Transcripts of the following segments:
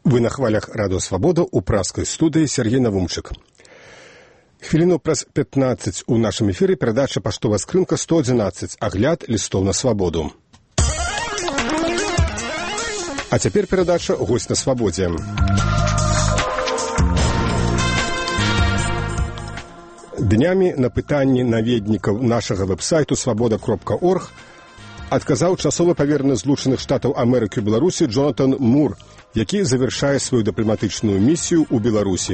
Вы на хвалях Радио Свобода у пражской студии Сергей Навумчик. Хвіліну праз 15 у нашым эфіры перадача «Паштовая скрынка 111. Агляд лістоў на свабоду». А цяпер перадача «Госць на свабодзе». Днямі на пытанні наведнікаў нашага вэб-сайту свабода.орг адказаў часовы павераны Злучаных Штатаў Амерыкі ў Беларусі Джонатан Мур, які завяршае сваю дыпламатычную місію ў Беларусі.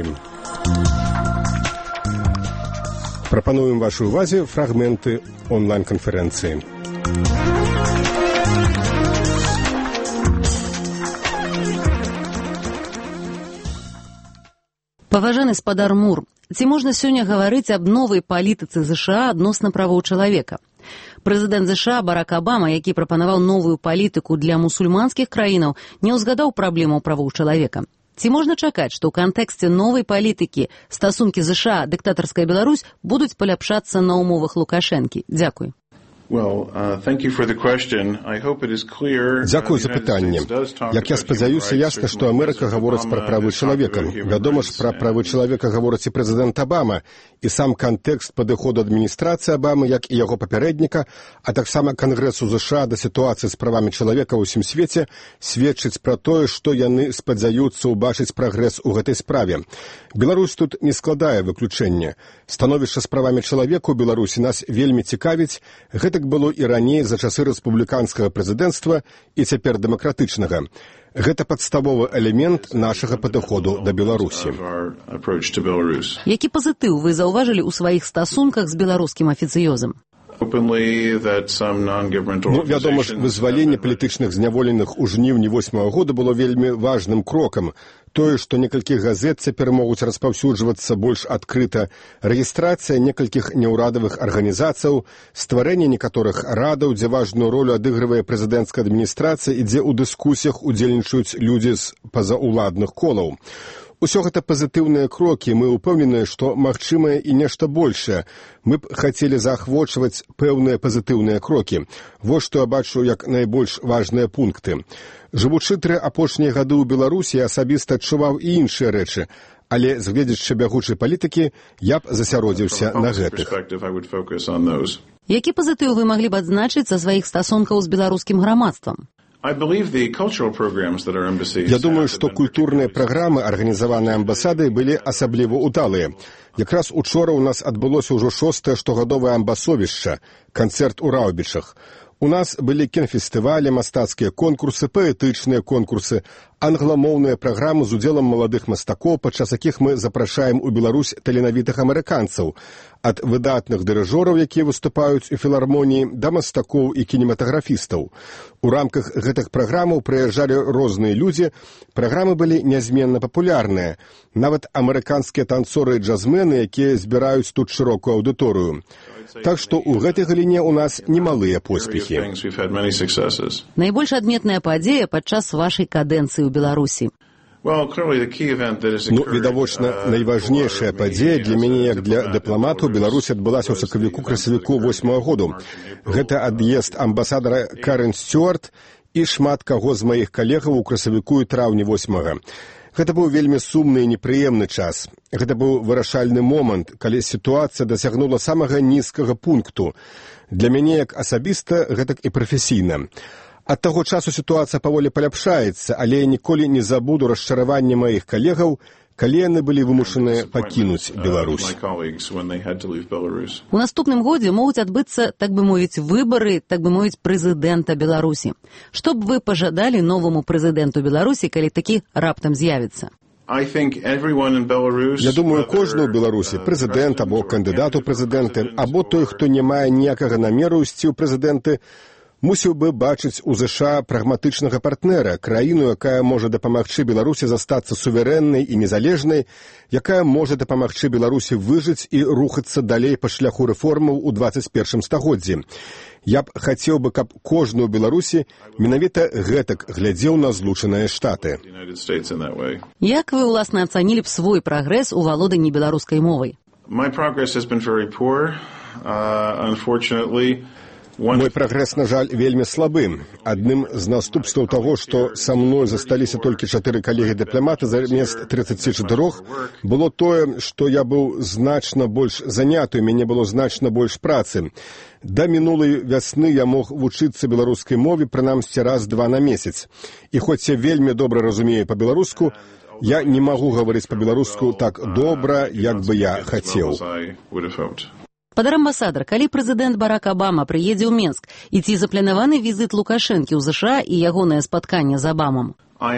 Прапануем вашай увазе фрагменты онлайн-канферэнцыі. Паважаны спадар Мур, ці можна сёння гаварыць аб новай палітыцы ЗША адносна правоў чалавека? Прэзідэнт ЗША Барак Абама, які прапанаваў новую палітыку для мусульманскіх краінаў, не ўзгадаў праблемаў правоў чалавека. Ці можна чакаць, што ў кантэксце новай палітыкі стасункі ЗША дыктатарская Беларусь будуць паляпшацца на ўмовах Лукашэнкі? Дзякуй. Дзякуй за пытанне. Як я спадзяюся, ясна, што Амерыка гаворыць пра правы чалавека. Вядома ж, пра правы чалавека гаворыць і прэзідэнт Абама, і сам кантэкст падыходу адміністрацыі Абамы, як і яго папярэдніка, а таксама Кангрэсу ЗША да сітуацыі з правамі чалавека ў усім свеце сведчыць пра тое, што яны спадзяюцца ўбачыць прагрэс у гэтай справе. Беларусь тут не складае выключэнне. Становішча з правамі чалавека ў Беларусі нас вельмі цікавіць. Гэтак было і раней за часы рэспубліканскага прэзідэнцтва і цяпер дэмакратычнага. Гэта падставовы элемент нашага падыходу да Беларусі. Які пазітыў вы заўважылі ў сваіх стасунках з беларускім афіцыёзам? Вядома ж, вызваленне палітычных зняволеных у жніўні 8-го года было вельмі важным крокам. Тое, што некалькі газет цяпер могуць распаўсюджвацца больш адкрыта, рэгістрацыя некалькіх неўрадавых арганізацыяў, стварэнне некаторых радаў, дзе важную ролю адыгрывае прэзідэнцкая адміністрацыя і дзе ў дыскусіях удзельнічаюць людзі з пазаўладных колаў. Усё гэта пазітыўныя крокі, мы ўпэўненыя, што магчымае і нешта большае. Мы б хацелі заахвочваць пэўныя пазітыўныя крокі. Вось што я бачу як найбольш важныя пункты. Жывучы 3 апошнія гады ў Беларусі, я асабіста адчуваў і іншыя рэчы, але з гледзячы бягучай палітыкі я б засяродзіўся на гэтых. Які пазітыў вы маглі б адзначыць са сваіх стасункаў з беларускім грамадствам? Я думаю, што культурныя праграмы, арганізаваныя амбасадай, былі асабліва ўдалыя. Якраз учора ў нас адбылося ўжо 6-е штогадовае амбасовішча, канцэрт у Раўбічах. У нас былі кінафестывалі, мастацкія конкурсы, паэтычныя конкурсы, англамоўныя праграмы з удзелам маладых мастакоў, падчас якіх мы запрашаем у Беларусь таленавітых амерыканцаў, ад выдатных дырыжораў, якія выступаюць у філармоніі, да мастакоў і кінематаграфістаў. У рамках гэтых праграмаў прыязджалі розныя людзі, праграмы былі нязменна папулярныя, нават амерыканскія танцоры і джазмены, якія збіраюць тут шырокую аўдыторыю. Так што ў гэтай галіне ў нас немалыя поспехі. Найбольш адметная падзея падчас вашай кадэнцыі ў Беларусі? Відавочна, найважнейшая падзея для мяне, як для дыпламату, Беларусі адбылася ў сакавіку-красавіку 8-го году. Гэта ад'езд амбасадара Карен Стюарт і шмат каго з маіх калегаў у красавіку і траўні 8-го. Гэта быў вельмі сумны і непрыемны час. Гэта быў вырашальны момант, калі сітуацыя дасягнула самага нізкага пункту. Для мяне як асабіста, гэтак і прафесійна. Ад таго часу сітуацыя паволі паляпшаецца, але я ніколі не забуду расчараванне маіх калегаў, калі яны былі вымушаныя пакінуць Беларусь. У наступным годзе могуць адбыцца, так бы мовіць, выбары, так бы мовіць, прэзідэнта Беларусі. Што б вы пажадалі новаму прэзідэнту Беларусі, калі такі раптам з'явіцца? Я думаю, кожны ў Беларусі, прэзідэнт або кандыдат у прэзідэнты, або той, хто не мае ніякага намеру ісці ў прэзідэнты, мусіў бы бачыць у ЗША прагматычнага партнера, краіну, якая можа дапамагчы Беларусі застацца суверэннай і незалежнай, якая можа дапамагчы Беларусі выжыць і рухацца далей па шляху рэформаў у 21 стагоддзі. Я б хацеў бы, каб кожны ў Беларусі менавіта гэтак глядзеў на Злучаныя Штаты. Як вы, уласна, ацанілі б свой прагрэс у валоданні беларускай мовай? Мой прагрэс, на жаль, вельмі слабы. Адным з наступстваў таго, што са мной засталіся толькі 4 калегі-дыпламаты замест 34, было тое, што я быў значна больш заняты, у мяне было значна больш працы. Да мінулай вясны я мог вучыцца беларускай мове прынамсі раз-два на месяц. І хоць я вельмі добра разумею па-беларуску, я не магу гаварыць па-беларуску так добра, як бы я хацеў. Спадар амбасадар, калі прэзідэнт Барак Абама прыедзе ў Менск, і ці запланаваны візіт Лукашэнкі ў ЗША і ягонае спатканне з Абамам?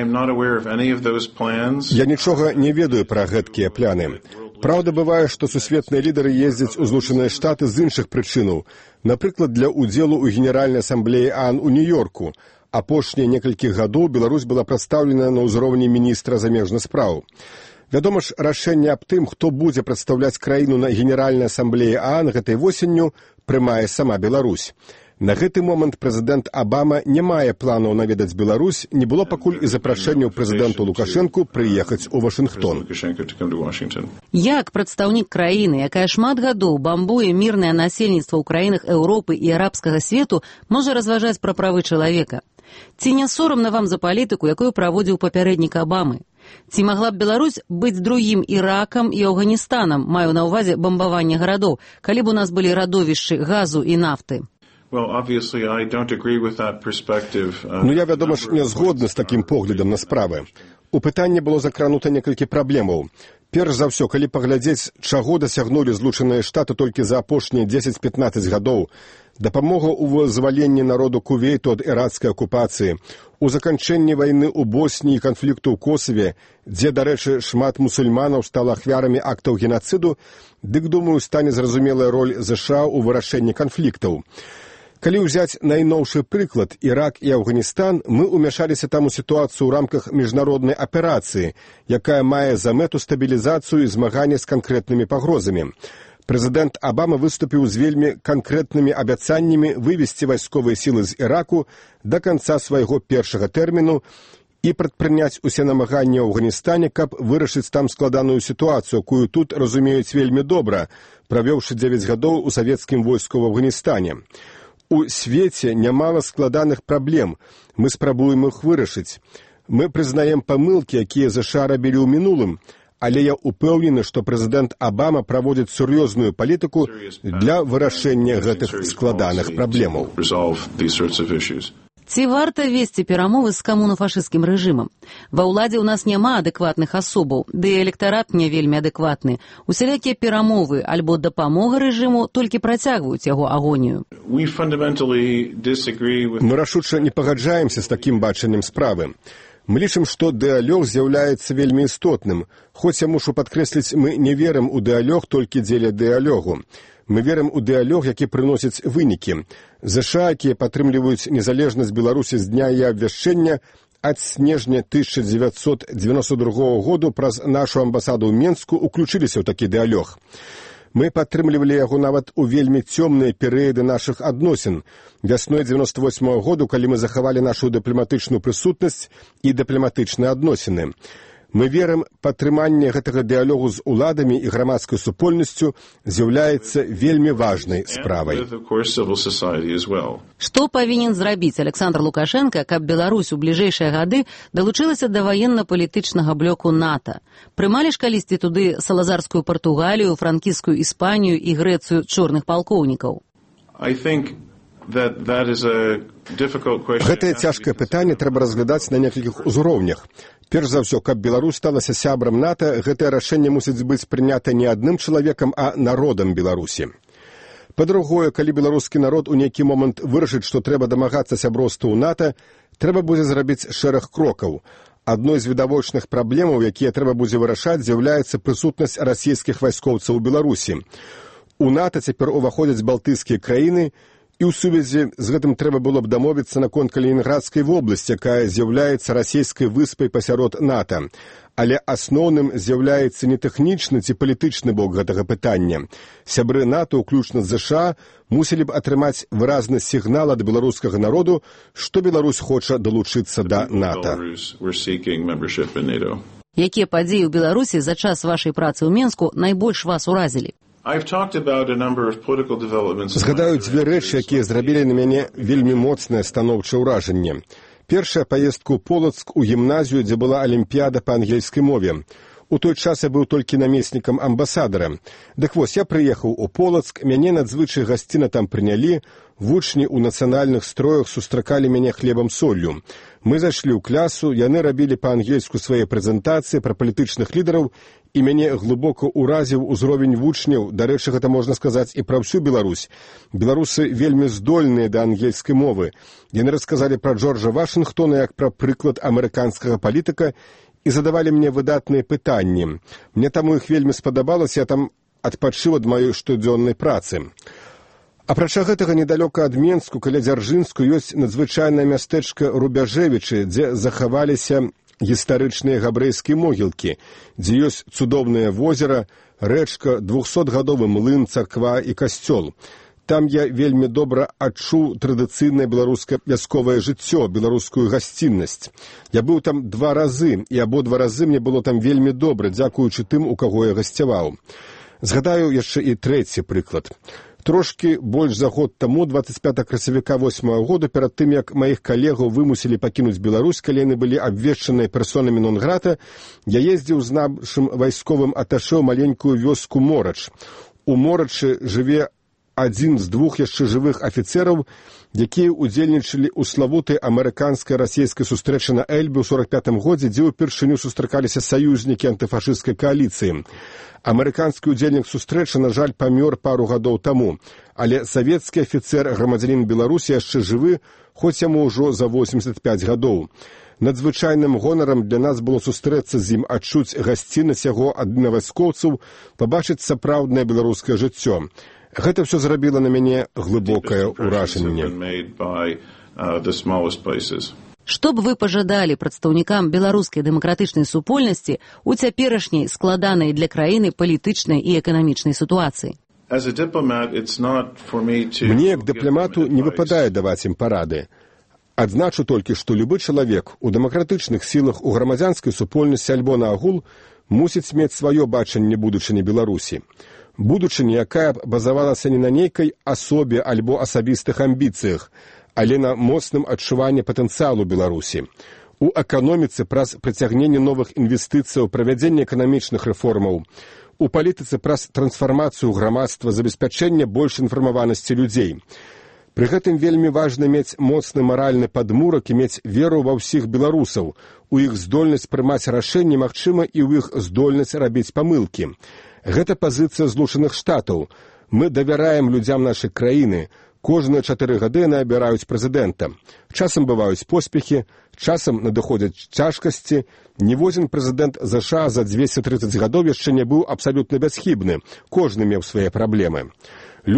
Я нічога не ведаю пра гэткія пляны. Праўда, бывае, што сусветныя лідары ездзяць у Злучаныя Штаты з іншых прычынаў, напрыклад, для ўдзелу ў Генеральнай асамблеі ААН у Нью-Йорку. Апошнія некалькі гадоў Беларусь была прадстаўлена на ўзроўні міністра замежных спраў. Вядома ж, рашэнне аб тым, хто будзе прадстаўляць краіну на Генеральнай асамблеі ААН гэтай восенню, прымае сама Беларусь. На гэты момант прэзідэнт Абама не мае планаў наведаць Беларусь, не было пакуль і запрашэнняў прэзідэнту Лукашэнку прыехаць у Вашынгтон. Як прадстаўнік краіны, якая шмат гадоў бамбуе мірнае насельніцтва ў краінах Еўропы і арабскага свету, можа разважаць пра правы чалавека? Ці не сорамна вам за палітыку, якую праводзіў папярэднік Абамы? Ці магла б Беларусь быць другім Іракам і Афганістанам, маю на ўвазе бамбаванне гарадоў, калі б у нас былі радовішчы газу і нафты? Я, вядома ж, не згодны з такім поглядам на справы. У пытанні было закранута некалькі праблемаў. Перш за ўсё, калі паглядзець, чаго дасягнулі Злучаныя Штаты толькі за апошнія 10-15 гадоў, дапамога ў вызваленні народу Кувейту ад іракскай акупацыі, у заканчэнні вайны ў Босніі і канфлікту ў Косаве, дзе, дарэчы, шмат мусульманаў стала ахвярамі актаў генацыду, дык, думаю, стане зразумелая роль ЗША ў вырашэнні канфліктаў. Калі ўзяць найноўшы прыклад Ірак і Афганістан, мы ўмяшаліся там у сітуацыю ў рамках міжнароднай аперацыі, якая мае за мэту стабілізацыю і змаганне з канкрэтнымі пагрозамі. Прэзідэнт Абама выступіў з вельмі канкрэтнымі абяцаннямі вывесці вайсковыя сілы з Іраку да канца свайго першага тэрміну і прадпрыняць усе намаганні ў Афганістане, каб вырашыць там складаную сітуацыю, якую тут разумеюць вельмі добра, правёўшы 9 гадоў у савецкім войску ў Афганістане. У свеце нямала складаных праблем. Мы спрабуем іх вырашыць. Мы прызнаем памылкі, якія ЗША рабілі ў мінулым, але я упэўнены, што прэзідэнт Абама праводзіць сур'ёзную палітыку для вырашэння гэтых складаных праблемаў. Ці варта весці перамовы з камунафашысцкім рэжымам? Ва ўладзе ў нас няма адэкватных асобаў, ды і электарат не вельмі адэкватны. Усялякія перамовы альбо дапамога рэжыму толькі працягваюць яго агонію. Мы рашуча не пагаджаемся з такім бачаннем справы. Мы лічым, што дыалог з'яўляецца вельмі істотным. Хоць я мушу падкрэсліць, мы не верым у дыалог толькі дзеля дыалогу. Мы верым у дыалог, які прыносіць вынікі. ЗША, якія падтрымліваюць незалежнасць Беларусі з дня яе абвяшчэння, ад снежня 1992 году праз нашу амбасаду ў Менску уключыліся ў такі дыалог. Мы падтрымлівалі яго нават у вельмі цёмныя перыяды нашых адносін. Вясной 98 году, калі мы захавалі нашу дыпламатычную прысутнасць і дыпламатычныя адносіны. Мы верым, падтрыманне гэтага дыалогу з уладамі і грамадскай супольнасцю з'яўляецца вельмі важнай справай. Што павінен зрабіць Александр Лукашенко, каб Беларусь у бліжэйшыя гады далучылася да ваенна-палітычнага блоку НАТО? Прымалі ж калісьці туды салазарскую Партугалію, франкійскую Іспанію і Грэцыю чорных палкоўнікаў? Гэтае цяжкае пытанне трэба разглядаць на некалькіх узроўнях. Перш за ўсё, каб Беларусь сталася сябрам НАТО, гэтае рашэнне мусіць быць прынята не адным чалавекам, а народам Беларусі. Па-другое, калі беларускі народ у нейкі момант вырашыць, што трэба дамагацца сяброўства ў НАТО, трэба будзе зрабіць шэраг крокаў. Адной з відавочных праблемаў, якія трэба будзе вырашаць, з'яўляецца прысутнасць расійскіх вайскоўцаў у Беларусі. У НАТО цяпер уваходзяць балтыйскія краіны, і ў сувязі з гэтым трэба было б дамовіцца наконт Калінінградскай вобласці, якая з'яўляецца расійскай выспай пасярод НАТО. Але асноўным з'яўляецца не тэхнічны ці палітычны бок гэтага пытання. Сябры НАТО, уключна з ЗША, мусілі б атрымаць выразны сігнал ад беларускага народу, што Беларусь хоча далучыцца да НАТО. Якія падзеі ў Беларусі за час вашай працы ў Менску найбольш вас уразілі? Згадаю дзве рэчы, якія зрабілі на мяне вельмі моцнае станоўчае ўражанне. Першая паездка ў Полацк у гімназію, дзе была алімпіяда па ангельскай мове. У той час я быў толькі намеснікам амбасадара. Дык вось, я прыехаў у Полацк, мяне надзвычай гасціна там прынялі, вучні ў нацыянальных строях сустракалі мяне хлебам-соллю. Мы зайшлі ў класу, яны рабілі па-ангельску свае прэзентацыі пра палітычных лідараў, і мяне глыбока ўразіў узровень вучняў, дарэчы, гэта можна сказаць і пра ўсю Беларусь. Беларусы вельмі здольныя да ангельскай мовы. Яны расказалі пра Джорджа Вашынгтона як пра прыклад амерыканскага палітыка і задавалі мне выдатныя пытанні. Мне таму іх вельмі спадабалася, я там адпачыў ад маёй штодзённай працы. Апрача гэтага, недалёка ад Менску, каля Дзяржынску, ёсць надзвычайнае мястэчка Рубяжэвічы, дзе захаваліся гістарычныя габрэйскія могілкі, дзе ёсць цудоўнае возера, рэчка, 200-гадовы млын, царква і касцёл. Там я вельмі добра адчуў традыцыйнае беларускае вясковае жыццё, беларускую гасціннасць. Я быў там 2 разы, і абодва разы мне было там вельмі добра, дзякуючы тым, у каго я гасцяваў. Згадаю яшчэ і трэці прыклад. Трошкі больш за год таму, 25 красавіка 8 года, перад тым, як маіх калегаў вымусілі пакінуць Беларусь, калі яны былі абвешчаныя персонамі нон-грата, я ездзіў з нашым вайсковым аташэ ў маленькую вёску Морач. У Морачы жыве адзін з 2 яшчэ жывых афіцэраў, якія удзельнічалі ў славутай амерыканска-расійскай сустрэчы на Эльбе ў 45 годзе, дзе ўпершыню сустракаліся саюзнікі антыфашысцкай кааліцыі. Амерыканскі удзельнік сустрэчы, на жаль, памёр пару гадоў таму, але савецкі афіцэр, грамадзянін Беларусі, яшчэ жывы, хоць яму ўжо за 85 гадоў. Надзвычайным гонарам для нас было сустрэцца з ім, адчуць гасціннасць яго ад вайскоўцаў, пабачыць сапраўднае беларускае жыццё. Гэта ўсё зрабіла на мяне глыбокае ўражанне. Што б вы пажадалі прадстаўнікам беларускай дэмакратычнай супольнасці ў цяперашняй складанай для краіны палітычнай і эканамічнай сітуацыі? Мне, як дыпламату, не выпадае даваць ім парады. Адзначу толькі, што любы чалавек у дэмакратычных сілах, у грамадзянскай супольнасці альбо наагул мусіць мець сваё бачанне будучыні Беларусі. Будучыня, якая базавалася не на нейкай асобе альбо асабістых амбіцыях, але на моцным адчуванні патэнцыялу Беларусі. У эканоміцы праз прыцягненне новых інвестыцыяў, правядзенне эканамічных рэформаў, у палітыцы праз трансфармацыю грамадства, забеспячэнне больш інфармаванасці людзей. Пры гэтым вельмі важна мець моцны маральны падмурак і мець веру ва ўсіх беларусаў, у іх здольнасць прымаць рашэнні, магчыма, і ў іх здольнасць рабіць памылкі. Гэта пазіцыя Злучаных Штатаў. Мы давяраем людзям нашай краіны. Кожныя 4 гады яны абіраюць прэзідэнта. Часам бываюць поспехі, часам надыходзяць цяжкасці. Ніводзін прэзідэнт ЗША за 230 гадоў яшчэ не быў абсалютна бясхібны. Кожны меў свае праблемы.